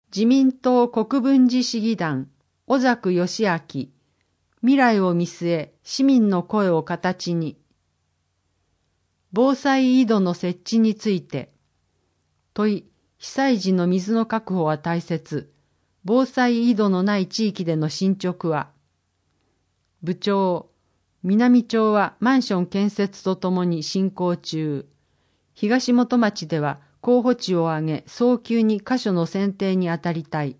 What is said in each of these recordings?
自民党国分寺市議団、小作義明、未来を見据え、市民の声を形に。防災井戸の設置について、問い、被災時の水の確保は大切。防災井戸のない地域での進捗は。部長、南町はマンション建設とともに進行中。東本町では候補地を挙げ、早急に箇所の選定に当たりたい。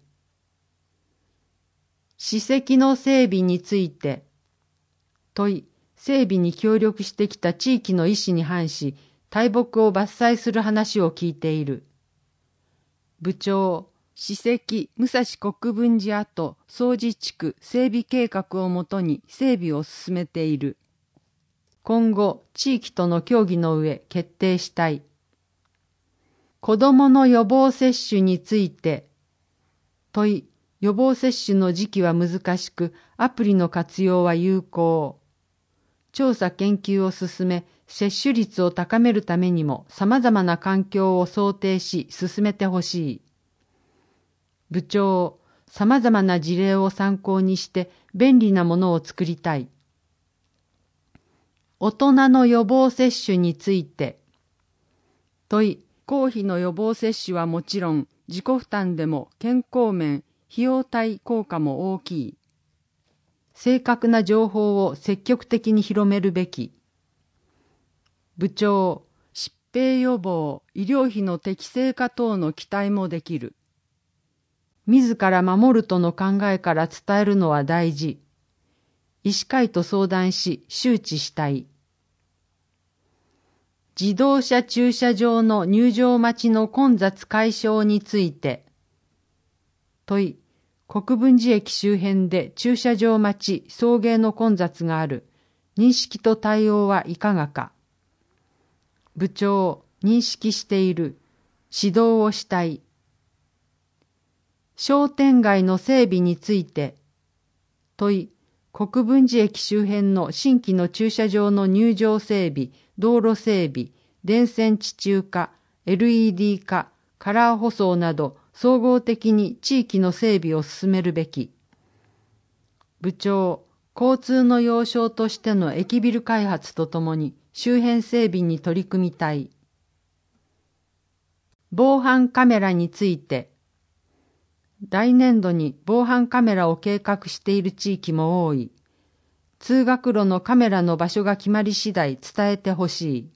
史跡の整備について、問い、整備に協力してきた地域の意思に反し、大木を伐採する話を聞いている。部長、史跡武蔵国分寺跡総自地区整備計画をもとに整備を進めている。今後、地域との協議の上決定したい。子どもの予防接種について、問い、予防接種の時期は難しく、アプリの活用は有効。調査研究を進め、接種率を高めるためにも様々な環境を想定し進めてほしい。部長、様々な事例を参考にして便利なものを作りたい。大人の予防接種について、問い、公費の予防接種はもちろん、自己負担でも健康面、費用対効果も大きい。正確な情報を積極的に広めるべき。部長、疾病予防、医療費の適正化等の期待もできる。自ら守るとの考えから伝えるのは大事。医師会と相談し周知したい。自動車駐車場の入場待ちの混雑解消について。問い、国分寺駅周辺で駐車場待ち送迎の混雑がある。認識と対応はいかがか。部長、認識している。指導をしたい。商店街の整備について。問い、国分寺駅周辺の新規の駐車場の入場整備、道路整備、電線地中化、LED 化、カラー舗装など総合的に地域の整備を進めるべき。部長、交通の要衝としての駅ビル開発とともに周辺整備に取り組みたい。防犯カメラについて。来年度に防犯カメラを計画している地域も多い。通学路のカメラの場所が決まり次第伝えてほしい。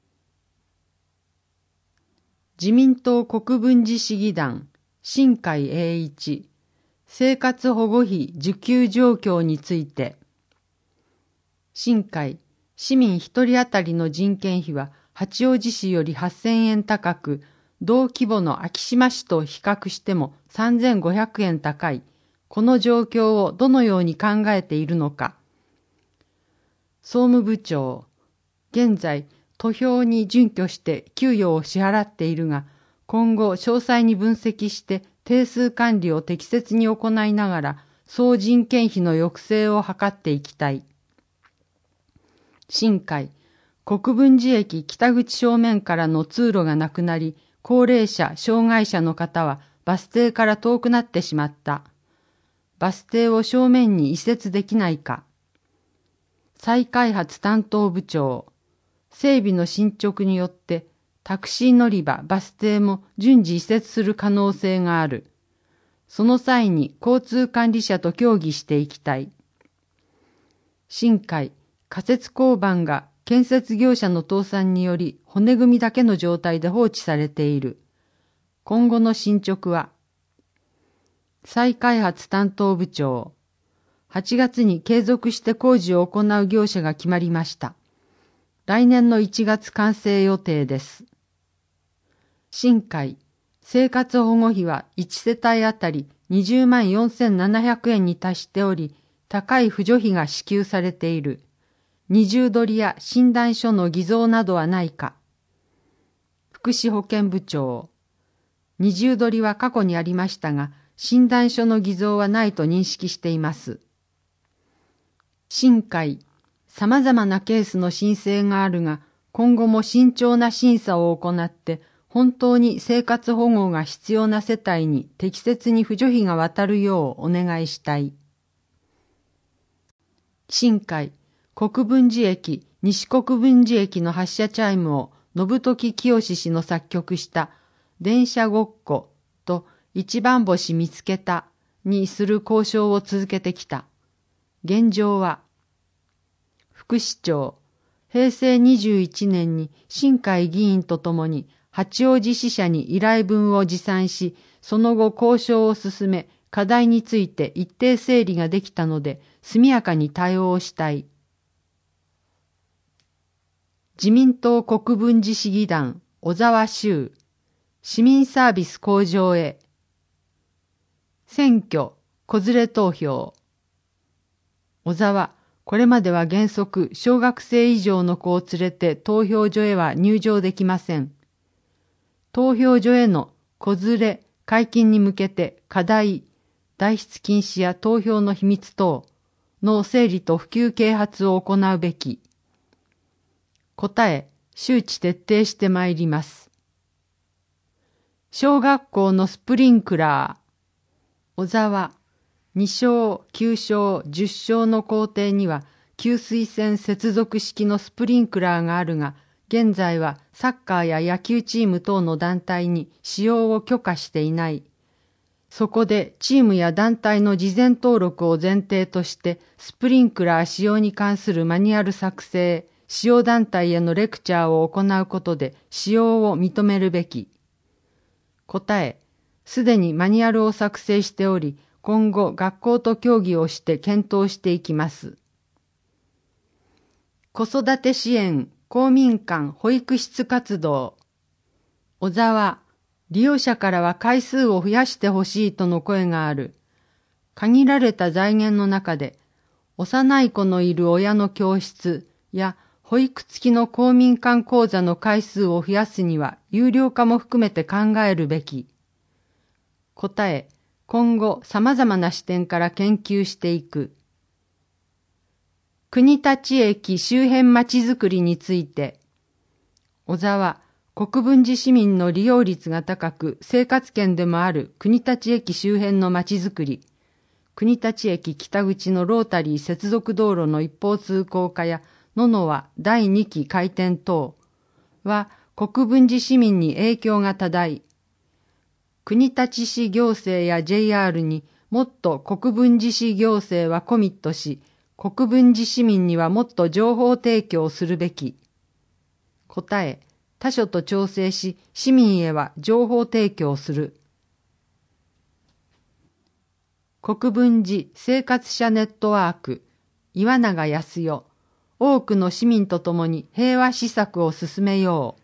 自民党国分寺市議団、新海英一、生活保護費受給状況について。新海、市民一人当たりの人件費は八王子市より8000円高く、同規模の昭島市と比較しても3500円高い。この状況をどのように考えているのか。総務部長、現在、途標に準拠して給与を支払っているが、今後詳細に分析して定数管理を適切に行いながら、総人件費の抑制を図っていきたい。新海、国分寺駅北口正面からの通路がなくなり、高齢者、障害者の方はバス停から遠くなってしまった。バス停を正面に移設できないか。再開発担当部長、整備の進捗によってタクシー乗り場、バス停も順次移設する可能性がある。その際に交通管理者と協議していきたい。新海、仮設交番が建設業者の倒産により骨組みだけの状態で放置されている。今後の進捗は。再開発担当部長、8月に継続して工事を行う業者が決まりました。来年の1月完成予定です。新海、生活保護費は1世帯あたり20万4700円に達しており、高い扶助費が支給されている。二重取りや診断書の偽造などはないか。福祉保健部長、二重取りは過去にありましたが、診断書の偽造はないと認識しています。新海、様々なケースの申請があるが、今後も慎重な審査を行って、 本当に生活保護が必要な世帯に適切に扶助費が渡るようお願いしたい。新海、国分寺駅、西国分寺駅の発車チャイムを信時清氏の作曲した電車ごっこと一番星見つけたにする交渉を続けてきた。現状は、副市長、平成21年に新海議員とともに八王子支社に依頼文を持参し、その後交渉を進め、課題について一定整理ができたので、速やかに対応したい。自民党国分寺市議団、小沢修、市民サービス向上へ。選挙、子連れ投票。小沢、これまでは原則、小学生以上の子を連れて投票所へは入場できません。投票所への子連れ解禁に向けて課題、代筆禁止や投票の秘密等の整理と普及啓発を行うべき。答え、周知徹底してまいります。小学校のスプリンクラー。小沢、2小、9小、10小の校庭には給水栓接続式のスプリンクラーがあるが、現在はサッカーや野球チーム等の団体に使用を許可していない。そこでチームや団体の事前登録を前提としてスプリンクラー使用に関するマニュアル作成、使用団体へのレクチャーを行うことで使用を認めるべき。答え、すでにマニュアルを作成しており、今後学校と協議をして検討していきます。子育て支援、公民館保育室活動。小沢、利用者からは回数を増やしてほしいとの声がある。限られた財源の中で、幼い子のいる親の教室や保育付きの公民館講座の回数を増やすには有料化も含めて考えるべき。答え、今後様々な視点から研究していく。国立駅周辺まちづくりについて、小沢、国分寺市民の利用率が高く生活圏でもある国立駅周辺のまちづくり、国立駅北口のロータリー接続道路の一方通行化や野々は第2期開店等は国分寺市民に影響が多大。国立市行政や JR にもっと国分寺市行政はコミットし、国分寺市民にはもっと情報提供するべき。答え、他所と調整し、市民へは情報提供する。国分寺生活者ネットワーク、岩永康代、多くの市民とともに平和施策を進めよう。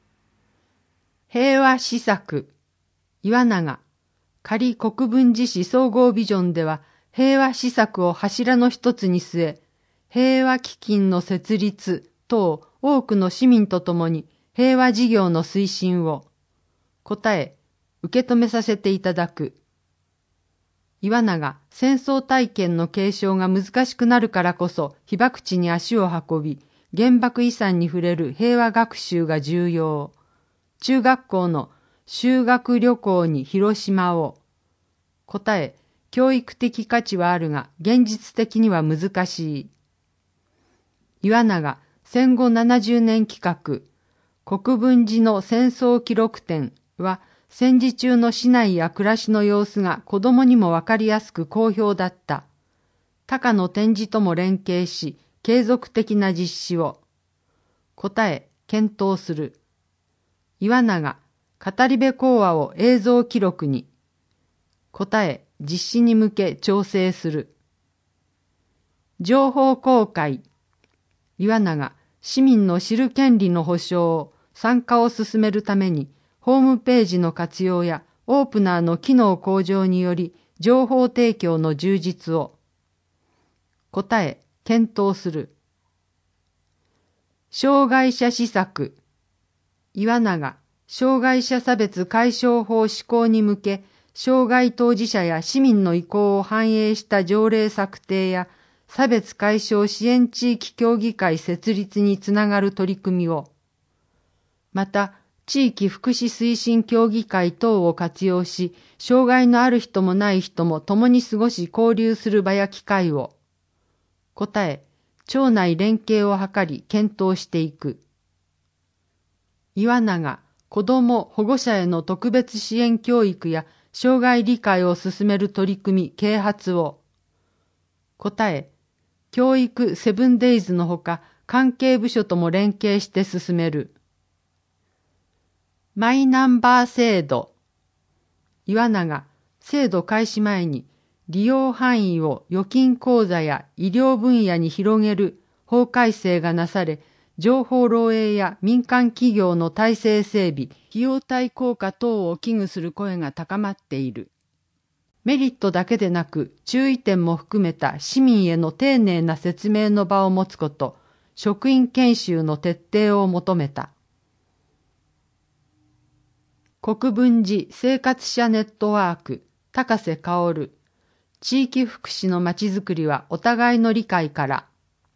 平和施策、岩永、仮国分寺市総合ビジョンでは平和施策を柱の一つに据え、平和基金の設立等多くの市民とともに平和事業の推進を。答え、受け止めさせていただく。岩永、戦争体験の継承が難しくなるからこそ被爆地に足を運び、原爆遺産に触れる平和学習が重要。中学校の修学旅行に広島を。答え、教育的価値はあるが現実的には難しい。岩永、戦後70年企画、国分寺の戦争記録展は戦時中の市内や暮らしの様子が子供にもわかりやすく好評だった。他課の展示とも連携し、継続的な実施を。答え、検討する。岩永、語り部講話を映像記録に。答え、実施に向け調整する。情報公開。岩永、市民の知る権利の保障、参加を進めるために、ホームページの活用やオープナーの機能向上により情報提供の充実を。答え、検討する。障害者施策。岩永、障害者差別解消法施行に向け、障害当事者や市民の意向を反映した条例策定や差別解消支援地域協議会設立につながる取り組みを。また、 地域福祉推進協議会等を活用し、障害のある人もない人も共に過ごし交流する場や機会を。答え、町内連携を図り検討していく。岩永、子ども・保護者への特別支援教育や障害理解を進める取り組み・啓発を。答え、教育セブンデイズのほか関係部署とも連携して進める。マイナンバー制度。岩永、制度開始前に利用範囲を預金口座や医療分野に広げる法改正がなされ、情報漏洩や民間企業の体制整備、費用対効果等を危惧する声が高まっている。メリットだけでなく注意点も含めた市民への丁寧な説明の場を持つこと、職員研修の徹底を求めた。国分寺生活者ネットワーク、高瀬薫。地域福祉のまちづくりはお互いの理解から。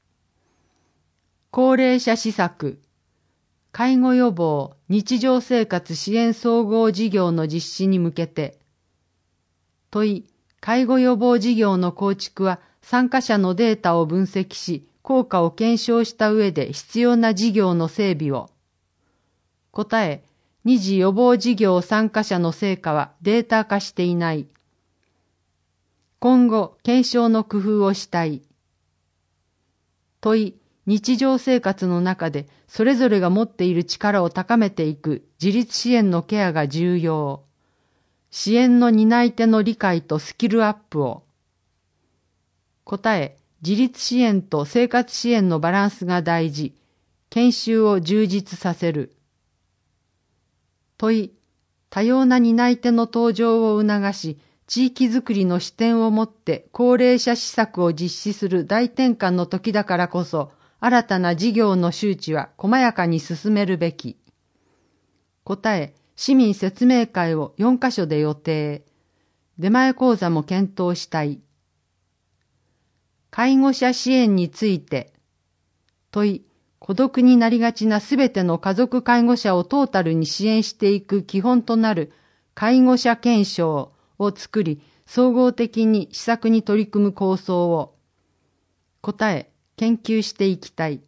高齢者施策、介護予防、日常生活支援総合事業の実施に向けて。問い、介護予防事業の構築は参加者のデータを分析し、効果を検証した上で必要な事業の整備を。答え、二次予防事業参加者の成果はデータ化していない。今後、検証の工夫をしたい。問い、日常生活の中でそれぞれが持っている力を高めていく自立支援のケアが重要。支援の担い手の理解とスキルアップを。答え、自立支援と生活支援のバランスが大事。研修を充実させる。問い、多様な担い手の登場を促し、地域づくりの視点を持って高齢者施策を実施する大転換の時だからこそ、新たな事業の周知は細やかに進めるべき。答え、市民説明会を4カ所で予定。出前講座も検討したい。介護者支援について。問い、孤独になりがちなすべての家族介護者をトータルに支援していく基本となる介護者検証を作り、総合的に施策に取り組む構想を。答え、研究していきたい。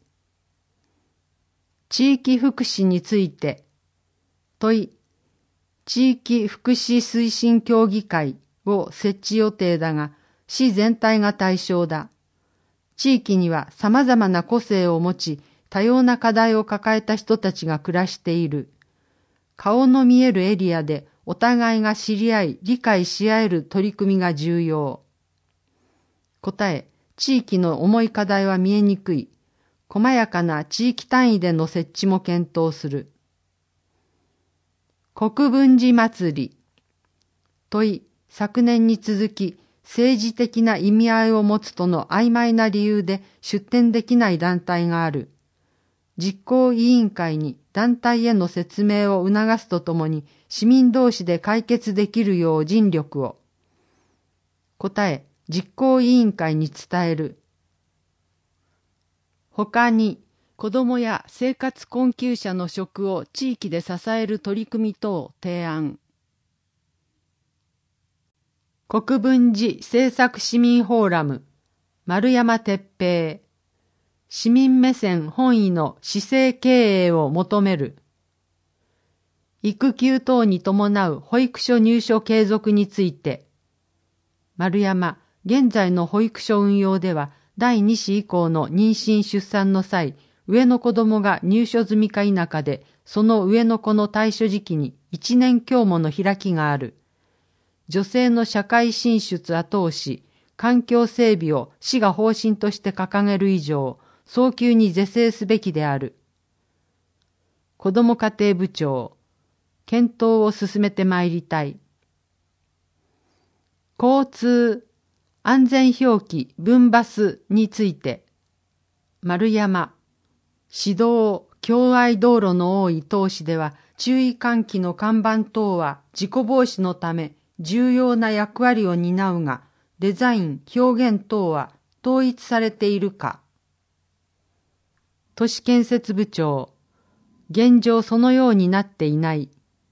地域福祉について。問い、地域福祉推進協議会を設置予定だが、市全体が対象だ。地域には様々な個性を持ち、多様な課題を抱えた人たちが暮らしている。顔の見えるエリアでお互いが知り合い、理解し合える取り組みが重要。答え、地域の重い課題は見えにくい。細やかな地域単位での設置も検討する。国分寺祭り。問い、昨年に続き、政治的な意味合いを持つとの曖昧な理由で出展できない団体がある。実行委員会に団体への説明を促すとともに市民同士で解決できるよう尽力を。答え、実行委員会に伝える。他に、子どもや生活困窮者の職を地域で支える取り組み等提案。国分寺政策市民フォーラム、丸山哲平。市民目線本位の市政経営を求める。育休等に伴う保育所入所継続について。丸山、現在の保育所運用では、第2子以降の妊娠出産の際、上の子供が入所済みか否かで、その上の子の退所時期に1年強もの開きがある。女性の社会進出後押し、環境整備を市が方針として掲げる以上、早急に是正すべきである。子ども家庭部長、検討を進めてまいりたい。交通、安全表記分バスについて、丸山、市道、共愛道路の多い当市では、注意喚起の看板等は事故防止のため重要な役割を担うが、デザイン、表現等は統一されているか。都市建設部長、 現状そのようになっていない。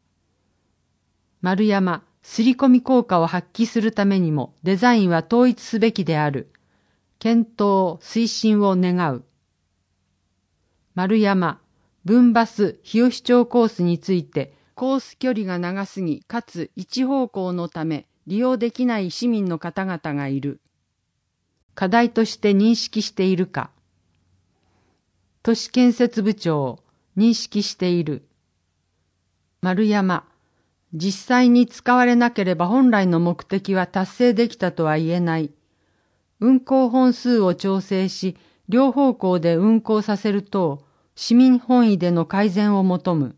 丸山、刷り込み効果を発揮するためにもデザインは統一すべきである。検討、推進を願う。丸山、分バス日吉町コースについて、コース距離が長すぎ、かつ一方向のため利用できない市民の方々がいる。課題として認識しているか。都市建設部長、認識している。丸山、実際に使われなければ本来の目的は達成できたとは言えない。運行本数を調整し、両方向で運行させる等、市民本位での改善を求む。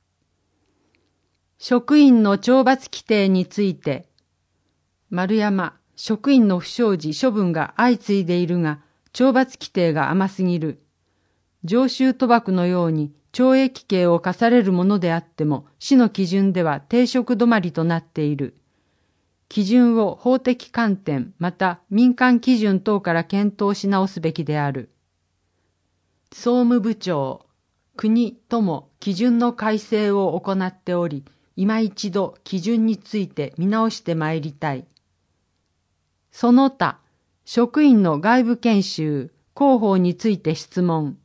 職員の懲罰規定について、丸山、職員の不祥事処分が相次いでいるが、懲罰規定が甘すぎる。常習賭博のように懲役刑を課されるものであっても、市の基準では停職止まりとなっている。基準を法的観点、また民間基準等から検討し直すべきである。総務部長、国とも基準の改正を行っており、今一度基準について見直してまいりたい。その他、職員の外部研修、広報について質問。